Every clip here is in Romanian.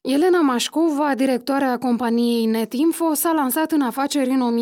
Elena Mașcova, directoarea companiei Netinfo, s-a lansat în afaceri în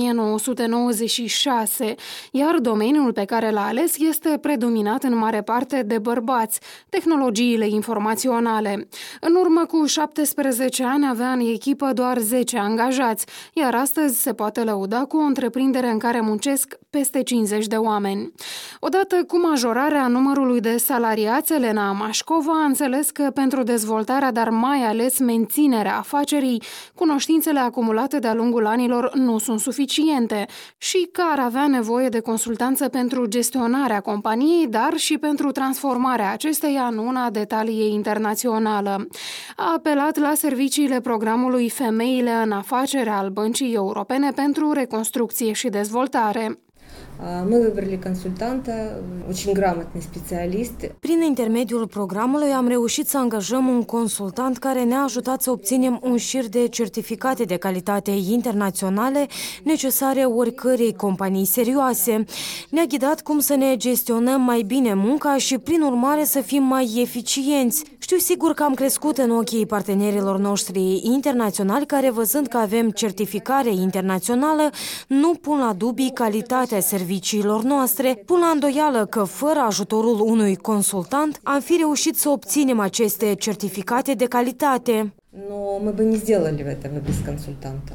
1996, iar domeniul pe care l-a ales este predominat în mare parte de bărbați, tehnologiile informaționale. În urmă cu 17 ani avea în echipă doar 10 angajați, iar astăzi se poate lăuda cu o întreprindere în care muncesc peste 50 de oameni. Odată cu majorarea numărului de salariați, Elena Mașcova a înțeles că pentru dezvoltarea, dar mai ales menținerea afacerii, cunoștințele acumulate de-a lungul anilor nu sunt suficiente și că ar avea nevoie de consultanță pentru gestionarea companiei, dar și pentru transformarea acesteia în una de talie internațională. A apelat la serviciile programului Femeile în afaceri al Băncii Europene pentru Reconstrucție și Dezvoltare. Мы выбрали консультанта, очень грамотный специалист. Prin intermediul programului am reușit să angajăm un consultant care ne-a ajutat să obținem un șir de certificate de calitate internaționale necesare oricărei companii serioase. Ne-a ghidat cum să ne gestionăm mai bine munca și, prin urmare, să fim mai eficienți. Știu sigur că am crescut în ochii partenerilor noștri internaționali care, văzând că avem certificare internațională, nu pun la dubii calitatea serviciilor noastre, pun la îndoială că, fără ajutorul unui consultant, am fi reușit să obținem aceste certificate de calitate. Но мы бы не сделали этого без консультанта.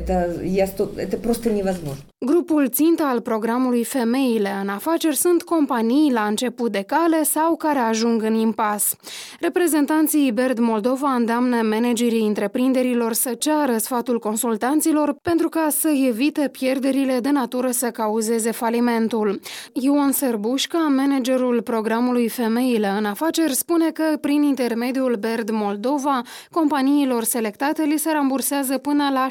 Это просто невозможно. Grupul țintă al programului Femeile în afaceri sunt companii la început de cale sau care ajung în impas. Reprezentanții Baird Moldova îndeamnă managerii întreprinderilor să ceară sfatul consultanților pentru ca să evite pierderile de natură să cauzeze falimentul. Ion Sărbușca, managerul programului Femeile în afaceri, spune că prin intermediul Baird Moldova, companiilor selectate li se rambursează până la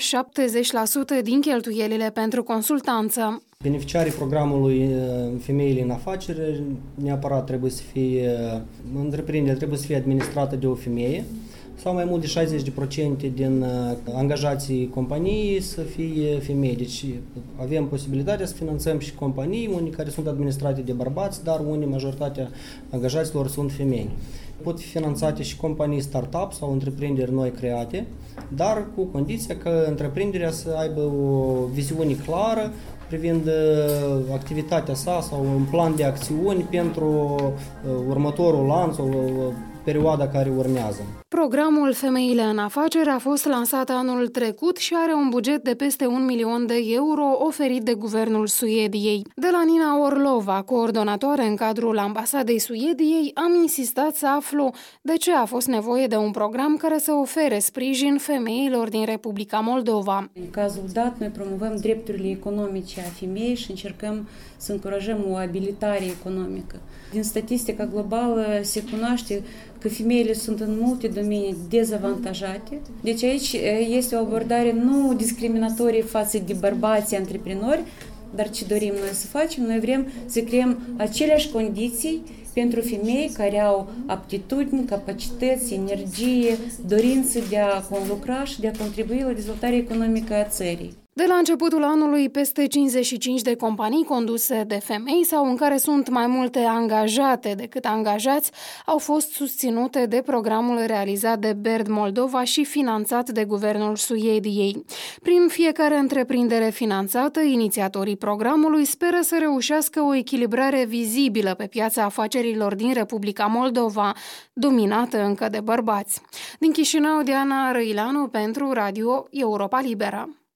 70% din cheltuielile pentru consultanță. Beneficiarii programului Femeile în afaceri neapărat trebuie să fie, întreprinderea trebuie să fie administrată de o femeie sau mai mult de 60% din angajații companiei să fie femei. Deci avem posibilitatea să finanțăm și companii, unii care sunt administrate de bărbați, dar unii, majoritatea angajaților sunt femei. Pot fi finanțate și companii startup sau întreprinderi noi create, dar cu condiția că întreprinderea să aibă o viziune clară privind activitatea sa sau un plan de acțiuni pentru următorul an sau perioada care urmează. Programul Femeile în afaceri a fost lansat anul trecut și are un buget de peste 1 milion de euro oferit de guvernul Suediei. De la Nina Orlova, coordonatoare în cadrul ambasadei Suediei, am insistat să aflu de ce a fost nevoie de un program care să ofere sprijin femeilor din Republica Moldova. În cazul dat, noi promovăm drepturile economice a femeii și încercăm să încurajăm o abilitare economică. Din statistica globală se cunoaște că femeile sunt în multe domenii dezavantajate. Deci aici este o abordare nu discriminatorie față de bărbații antreprenori, dar ce dorim noi să facem? Noi vrem să creăm aceleași condiții pentru femei care au aptitudini, capacități, energie, dorință de a conlucra și de a contribui la dezvoltarea economică a țării. De la începutul anului, peste 55 de companii conduse de femei sau în care sunt mai multe angajate decât angajați au fost susținute de programul realizat de Baird Moldova și finanțat de guvernul Suediei. Prin fiecare întreprindere finanțată, inițiatorii programului speră să reușească o echilibrare vizibilă pe piața afacerilor din Republica Moldova, dominată încă de bărbați. Din Chișinău, Diana Răileanu pentru Radio Europa Liberă.